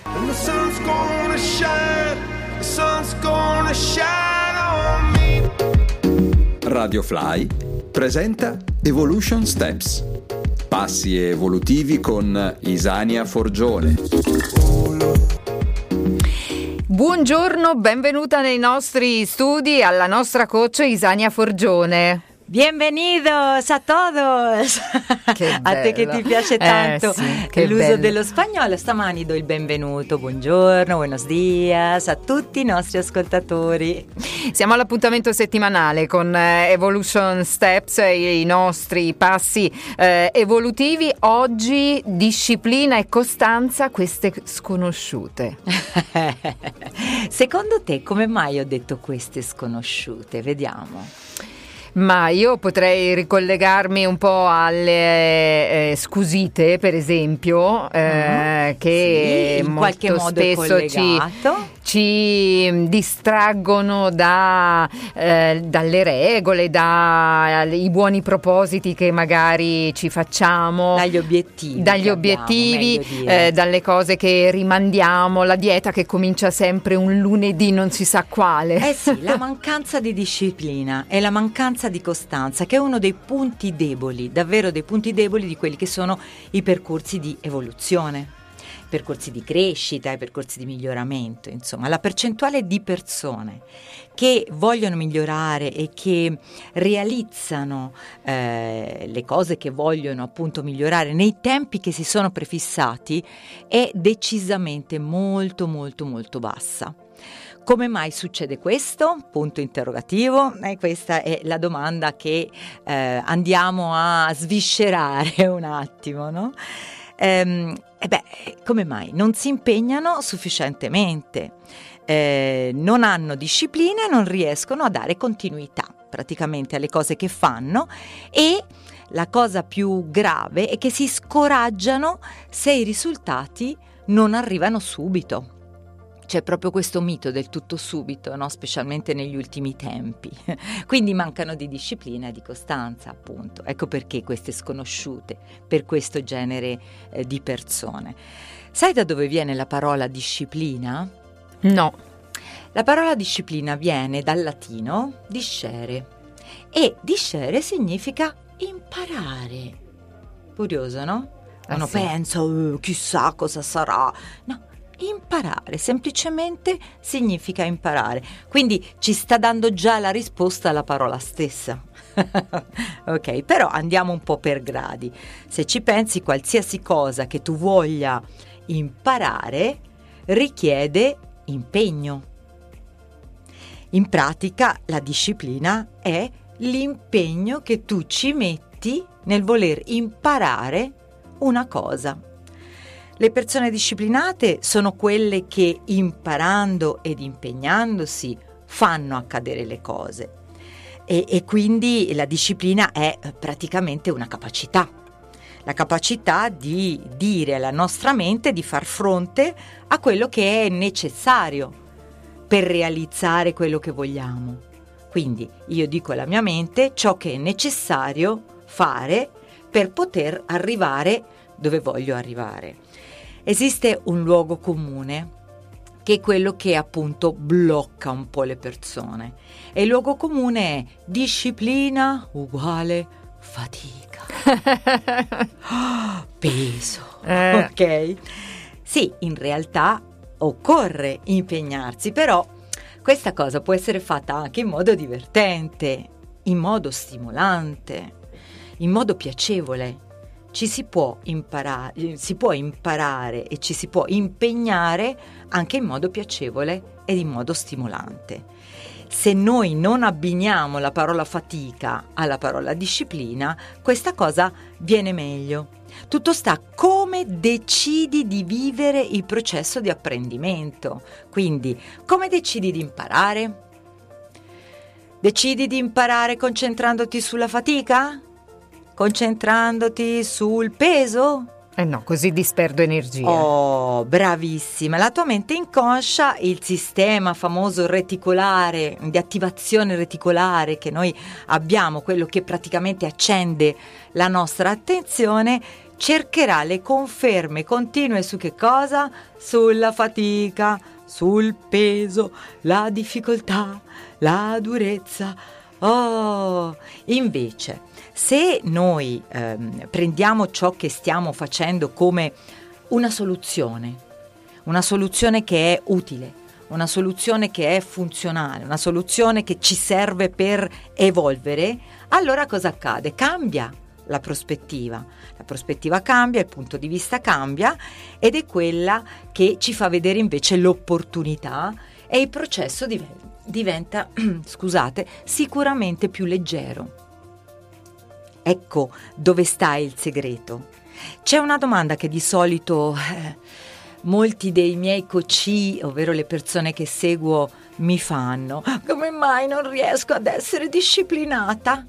And the sun's gonna shine, the sun's gonna shine on me. Radio Fly presenta Evolution Steps. Passi evolutivi con Isania Forgione. Buongiorno, benvenuta nei nostri studi alla nostra coach Isania Forgione. Bienvenidos a todos. A te che ti piace tanto l'uso bello dello spagnolo. Stamani do il benvenuto, buongiorno, buenos dias a tutti i nostri ascoltatori. Siamo all'appuntamento settimanale con Evolution Steps, i nostri passi evolutivi. Oggi disciplina e costanza, queste sconosciute. Secondo te come mai ho detto queste sconosciute? Vediamo. Ma io potrei ricollegarmi un po' alle scusite, per esempio, che in qualche molto modo spesso ci distraggono dalle regole, dai buoni propositi che magari ci facciamo, dagli obiettivi, dalle cose che rimandiamo, la dieta che comincia sempre un lunedì non si sa quale. Sì, la mancanza di disciplina e la mancanza di costanza, che è uno dei punti deboli, davvero dei punti deboli di quelli che sono i percorsi di evoluzione, percorsi di crescita e percorsi di miglioramento. Insomma, la percentuale di persone che vogliono migliorare e che realizzano le cose che vogliono appunto migliorare nei tempi che si sono prefissati è decisamente molto molto molto bassa. Come mai succede questo? Punto interrogativo. Questa è la domanda che andiamo a sviscerare un attimo, no? Come mai? Non si impegnano sufficientemente, non hanno disciplina e non riescono a dare continuità praticamente alle cose che fanno, e la cosa più grave è che si scoraggiano se i risultati non arrivano subito. C'è proprio questo mito del tutto subito, no? Specialmente negli ultimi tempi. Quindi mancano di disciplina e di costanza, appunto. Ecco perché queste sconosciute per questo genere di persone. Sai da dove viene la parola disciplina? No. La parola disciplina viene dal latino discere, e discere significa imparare. Curioso, no? Uno pensa, chissà cosa sarà. No. Imparare, semplicemente significa imparare. Quindi ci sta dando già la risposta alla parola stessa. Ok, però andiamo un po' per gradi. Se ci pensi, qualsiasi cosa che tu voglia imparare richiede impegno. In pratica, la disciplina è l'impegno che tu ci metti nel voler imparare una cosa. Le persone disciplinate sono quelle che, imparando ed impegnandosi, fanno accadere le cose, e quindi la disciplina è praticamente una capacità, la capacità di dire alla nostra mente di far fronte a quello che è necessario per realizzare quello che vogliamo. Quindi io dico alla mia mente ciò che è necessario fare per poter arrivare dove voglio arrivare. Esiste un luogo comune che è quello che appunto blocca un po' le persone, e il luogo comune è disciplina uguale fatica. Peso. Ok? Sì, in realtà occorre impegnarsi, però questa cosa può essere fatta anche in modo divertente, in modo stimolante, in modo piacevole. Si può imparare e ci si può impegnare anche in modo piacevole ed in modo stimolante. Se noi non abbiniamo la parola fatica alla parola disciplina, questa cosa viene meglio. Tutto sta come decidi di vivere il processo di apprendimento. Quindi, come decidi di imparare? Decidi di imparare concentrandoti sulla fatica? Concentrandoti sul peso? No, così disperdo energia. Oh, bravissima. La tua mente inconscia, il sistema famoso reticolare, di attivazione reticolare che noi abbiamo, quello che praticamente accende la nostra attenzione, cercherà le conferme continue su che cosa? Sulla fatica, sul peso, la difficoltà, la durezza. Oh, invece, se noi prendiamo ciò che stiamo facendo come una soluzione che è utile, una soluzione che è funzionale, una soluzione che ci serve per evolvere, allora cosa accade? Cambia la prospettiva cambia, il punto di vista cambia, ed è quella che ci fa vedere invece l'opportunità, e il processo diventa sicuramente più leggero. Ecco dove sta il segreto. C'è una domanda che di solito molti dei miei coach, ovvero le persone che seguo, mi fanno: come mai non riesco ad essere disciplinata?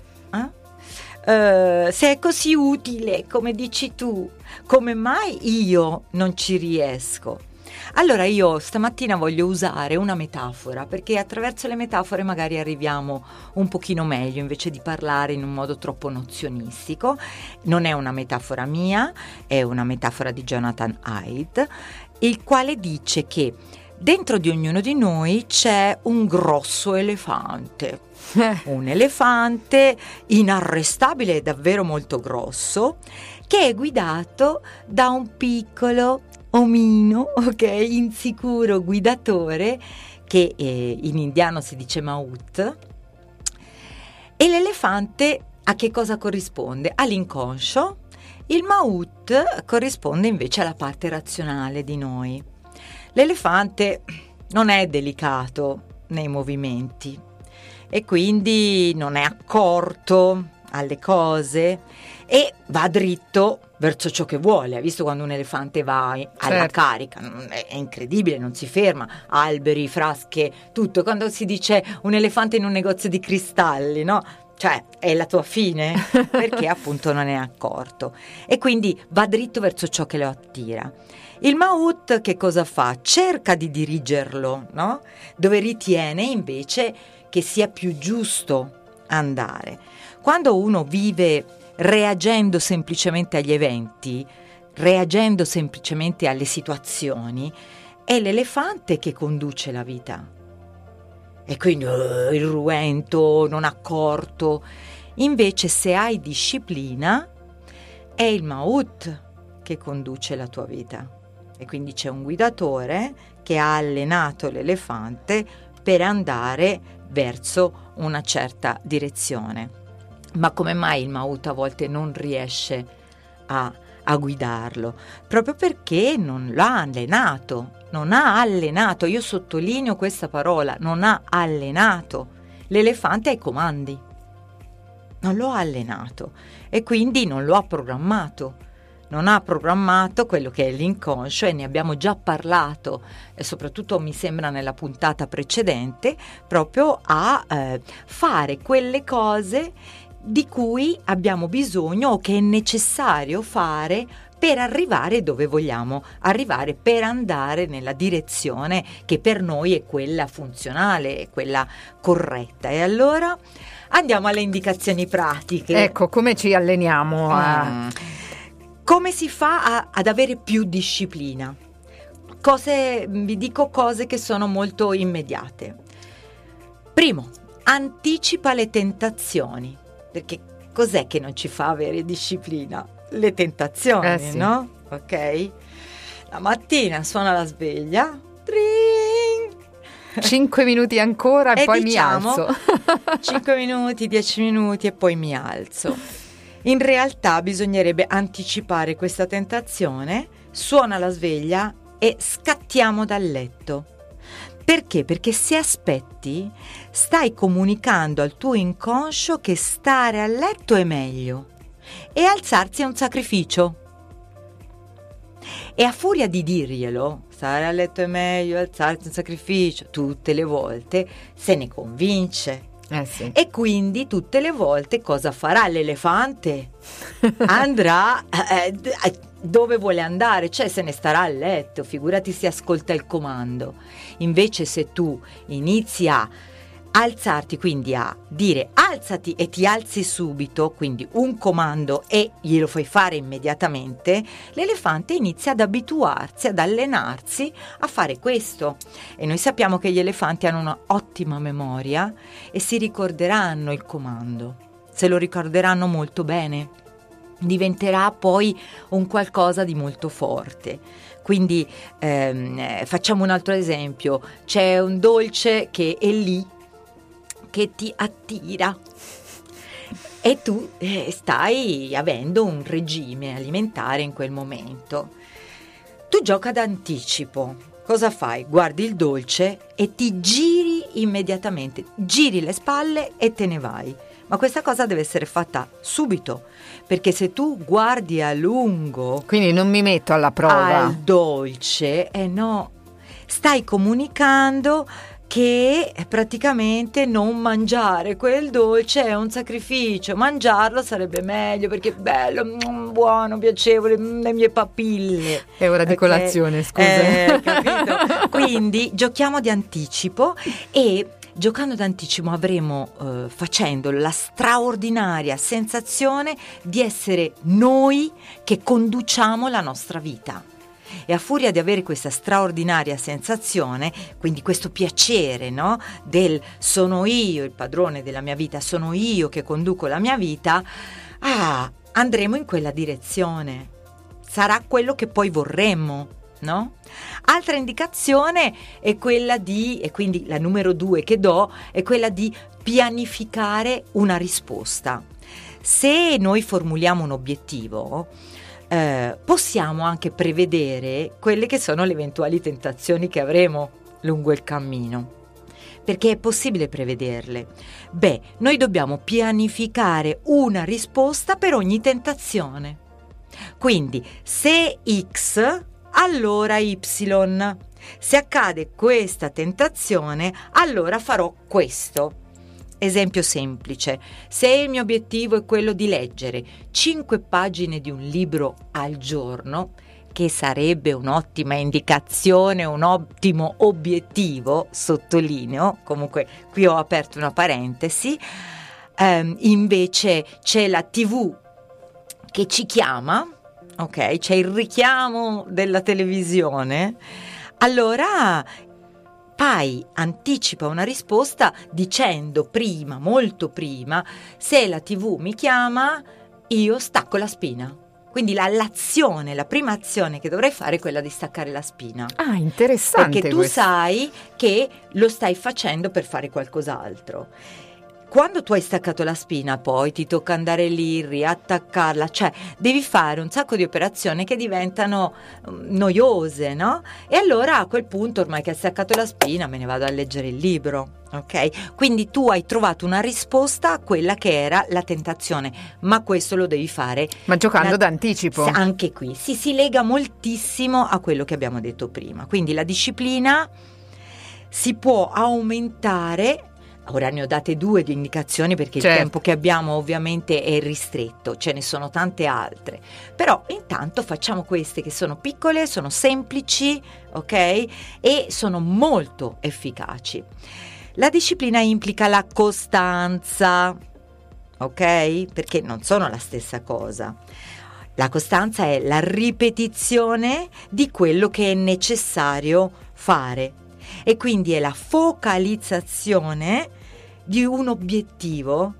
Se è così utile, come dici tu, come mai io non ci riesco? Allora io stamattina voglio usare una metafora, perché attraverso le metafore magari arriviamo un pochino meglio, invece di parlare in un modo troppo nozionistico. Non è una metafora mia, è una metafora di Jonathan Haidt, il quale dice che dentro di ognuno di noi c'è un grosso elefante. Un elefante inarrestabile, davvero molto grosso, che è guidato da un piccolo omino, insicuro guidatore, che in indiano si dice Maut. E l'elefante a che cosa corrisponde? All'inconscio. Il Maut corrisponde invece alla parte razionale di noi. L'elefante non è delicato nei movimenti e quindi non è accorto alle cose e va dritto verso ciò che vuole. Hai visto quando un elefante va alla carica? È incredibile, non si ferma. Alberi, frasche, tutto. Quando si dice un elefante in un negozio di cristalli, no? Cioè, è la tua fine, perché appunto non è accorto. E quindi va dritto verso ciò che lo attira. Il Maut che cosa fa? Cerca di dirigerlo, no? Dove ritiene invece che sia più giusto andare. Quando uno vive reagendo semplicemente agli eventi, reagendo semplicemente alle situazioni, è l'elefante che conduce la vita. E quindi irruento, non accorto. Invece se hai disciplina, è il Maut che conduce la tua vita. E quindi c'è un guidatore che ha allenato l'elefante per andare verso una certa direzione. Ma come mai il Maut a volte non riesce a guidarlo? Proprio perché non l'ha allenato, non ha allenato. Io sottolineo questa parola, non ha allenato. L'elefante ha i comandi, non lo ha allenato e quindi non lo ha programmato. Non ha programmato quello che è l'inconscio, e ne abbiamo già parlato, e soprattutto mi sembra nella puntata precedente, proprio a fare quelle cose di cui abbiamo bisogno o che è necessario fare per arrivare dove vogliamo arrivare, per andare nella direzione che per noi è quella funzionale, è quella corretta. E allora andiamo alle indicazioni pratiche. Ecco, come ci alleniamo Come si fa ad avere più disciplina? Vi dico cose che sono molto immediate. Primo, anticipa le tentazioni, perché cos'è che non ci fa avere disciplina? Le tentazioni, sì. no? Ok? La mattina suona la sveglia, tring! 5 minuti ancora e poi diciamo, mi alzo. 5 minuti, 10 minuti e poi mi alzo. In realtà bisognerebbe anticipare questa tentazione, suona la sveglia e scattiamo dal letto. Perché? Perché se aspetti stai comunicando al tuo inconscio che stare a letto è meglio e alzarsi è un sacrificio. E a furia di dirglielo, stare a letto è meglio, alzarsi è un sacrificio, tutte le volte se ne convince. Sì. E quindi tutte le volte cosa farà l'elefante? Andrà dove vuole andare, cioè se ne starà a letto, figurati se ascolta il comando. Invece se tu inizi a alzarti, quindi a dire alzati e ti alzi subito, quindi un comando e glielo fai fare immediatamente, l'elefante inizia ad abituarsi, ad allenarsi a fare questo. E noi sappiamo che gli elefanti hanno una ottima memoria e si ricorderanno il comando, se lo ricorderanno molto bene, diventerà poi un qualcosa di molto forte. Quindi facciamo un altro esempio: c'è un dolce che è lì che ti attira e tu stai avendo un regime alimentare in quel momento. Tu gioca d'anticipo. Cosa fai? Guardi il dolce e ti giri immediatamente, giri le spalle e te ne vai. Ma questa cosa deve essere fatta subito, perché se tu guardi a lungo, quindi non mi metto alla prova al dolce, no, stai comunicando che praticamente non mangiare quel dolce è un sacrificio, mangiarlo sarebbe meglio perché è bello, buono, piacevole, le mie papille. È ora di colazione, scusa. Capito? Quindi giochiamo di anticipo e giocando d'anticipo avremo facendo la straordinaria sensazione di essere noi che conduciamo la nostra vita. E a furia di avere questa straordinaria sensazione, quindi questo piacere, no? Del sono io il padrone della mia vita, sono io che conduco la mia vita, andremo in quella direzione. Sarà quello che poi vorremmo, no? Altra indicazione è quella di, e quindi la numero 2 che do, è quella di pianificare una risposta. Se noi formuliamo un obiettivo, possiamo anche prevedere quelle che sono le eventuali tentazioni che avremo lungo il cammino, perché è possibile prevederle. Noi dobbiamo pianificare una risposta per ogni tentazione. Quindi se X, allora Y. Se accade questa tentazione, allora farò questo. Esempio semplice: se il mio obiettivo è quello di leggere 5 pagine di un libro al giorno, che sarebbe un'ottima indicazione, un ottimo obiettivo, sottolineo, comunque qui ho aperto una parentesi, invece c'è la TV che ci chiama, ok? C'è il richiamo della televisione, allora anticipa una risposta dicendo prima, molto prima: se la TV mi chiama, io stacco la spina. Quindi l'azione, la prima azione che dovrei fare è quella di staccare la spina. Ah, interessante. Perché tu sai che lo stai facendo per fare qualcos'altro. Quando tu hai staccato la spina, poi ti tocca andare lì, riattaccarla, cioè devi fare un sacco di operazioni che diventano noiose, no? E allora a quel punto, ormai che hai staccato la spina, me ne vado a leggere il libro, ok? Quindi tu hai trovato una risposta a quella che era la tentazione, ma questo lo devi fare. Ma giocando d'anticipo. Anche qui si lega moltissimo a quello che abbiamo detto prima. Quindi la disciplina si può aumentare. Ora ne ho date 2 di indicazioni perché il tempo che abbiamo ovviamente è ristretto, ce ne sono tante altre, però intanto facciamo queste che sono piccole, sono semplici, ok? E sono molto efficaci. La disciplina implica la costanza, ok? Perché non sono la stessa cosa. La costanza è la ripetizione di quello che è necessario fare. E quindi è la focalizzazione di un obiettivo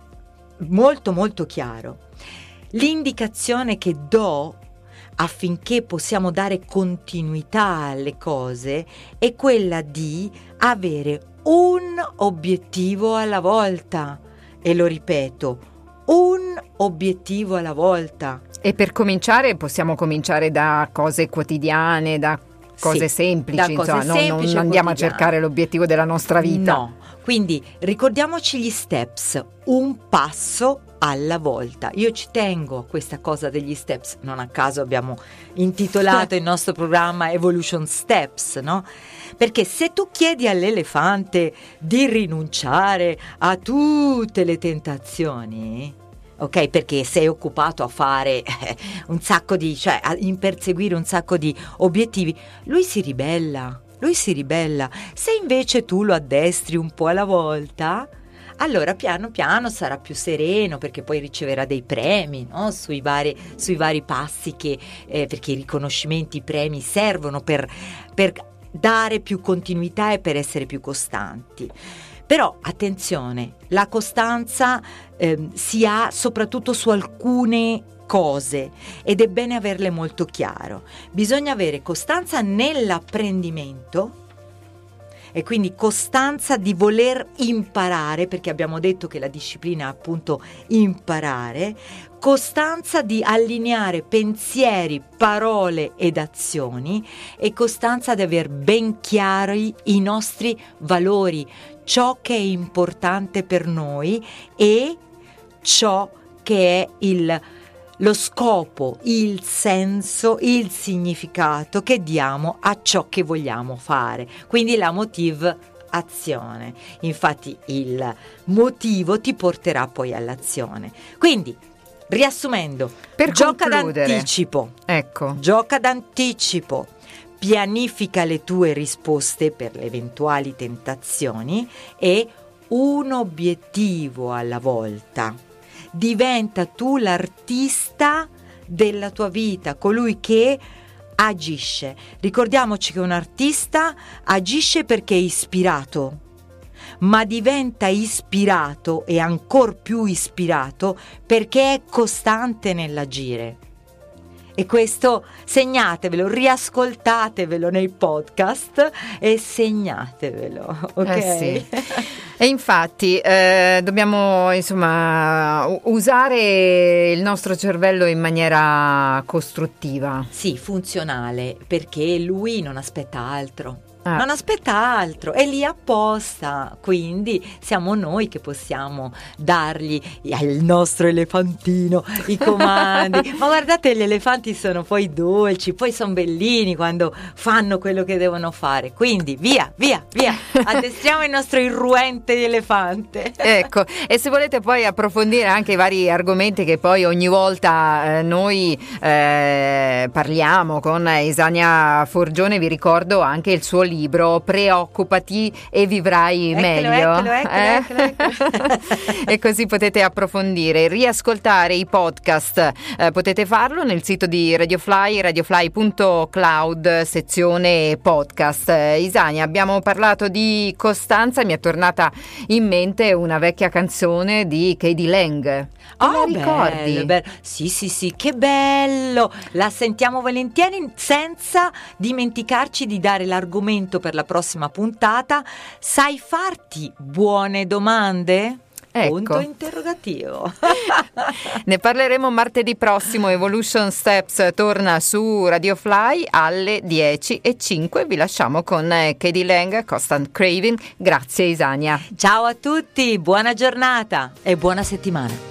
molto molto chiaro. L'indicazione che do affinché possiamo dare continuità alle cose è quella di avere un obiettivo alla volta, e lo ripeto, un obiettivo alla volta. E per cominciare possiamo cominciare da cose quotidiane, da cose semplici, insomma, non andiamo a cercare l'obiettivo della nostra vita. No, quindi ricordiamoci gli steps, un passo alla volta. Io ci tengo a questa cosa degli steps, non a caso abbiamo intitolato il nostro programma Evolution Steps, no? Perché se tu chiedi all'elefante di rinunciare a tutte le tentazioni, ok, perché sei occupato a fare un sacco di, cioè a perseguire un sacco di obiettivi, lui si ribella. lui si ribella. Se invece tu lo addestri un po' alla volta, allora piano piano sarà più sereno, perché poi riceverà dei premi, no? sui vari passi perché i riconoscimenti, i premi servono per dare più continuità e per essere più costanti. Però attenzione, la costanza si ha soprattutto su alcune cose ed è bene averle molto chiaro. Bisogna avere costanza nell'apprendimento e quindi costanza di voler imparare, perché abbiamo detto che la disciplina è appunto imparare, costanza di allineare pensieri, parole ed azioni e costanza di aver ben chiari i nostri valori, ciò che è importante per noi e ciò che è lo scopo, il senso, il significato che diamo a ciò che vogliamo fare. Quindi la motive azione. Infatti il motivo ti porterà poi all'azione. Quindi, riassumendo, gioca d'anticipo. Ecco. Gioca d'anticipo. Pianifica le tue risposte per le eventuali tentazioni e un obiettivo alla volta. Diventa tu l'artista della tua vita, colui che agisce. Ricordiamoci che un artista agisce perché è ispirato, ma diventa ispirato e ancor più ispirato perché è costante nell'agire. E questo segnatevelo, riascoltatevelo nei podcast e segnatevelo, ok? Sì. E infatti dobbiamo insomma usare il nostro cervello in maniera costruttiva. Sì, funzionale, perché lui non aspetta altro. Non aspetta altro, è lì apposta, quindi siamo noi che possiamo dargli al nostro elefantino i comandi. Ma guardate, gli elefanti sono poi dolci, poi sono bellini quando fanno quello che devono fare, quindi via, addestriamo il nostro irruente elefante. Ecco, e se volete poi approfondire anche i vari argomenti che poi ogni volta noi parliamo con Isania Forgione, vi ricordo anche il suo libro Preoccupati e vivrai meglio. Eccolo. E così potete approfondire, riascoltare i podcast, potete farlo nel sito di Radiofly, radiofly.cloud, sezione podcast. Isania, abbiamo parlato di costanza, mi è tornata in mente una vecchia canzone di K.D. Lang. La ricordi? Bello. Sì, che bello! La sentiamo volentieri, senza dimenticarci di dare l'argomento per la prossima puntata. Sai farti buone domande? Ecco. Punto interrogativo. Ne parleremo martedì prossimo. Evolution Steps torna su Radiofly alle 10:05. Vi lasciamo con K.D. Lang, Constant Craving. Grazie Isania. Ciao a tutti, buona giornata e buona settimana.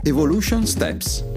Evolution Steps.